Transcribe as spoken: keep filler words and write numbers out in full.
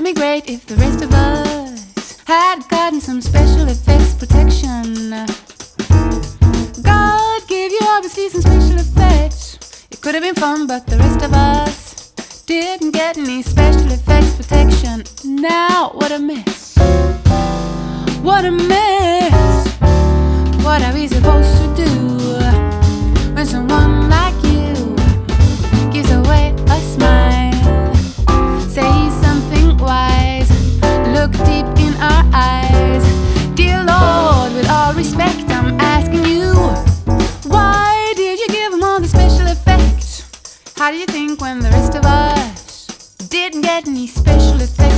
have been great if the rest of us had gotten some special effects protection. God gave you obviously some special effects. It could have been fun, but the rest of us didn't get any special effects protection. Now, what a mess. What a mess.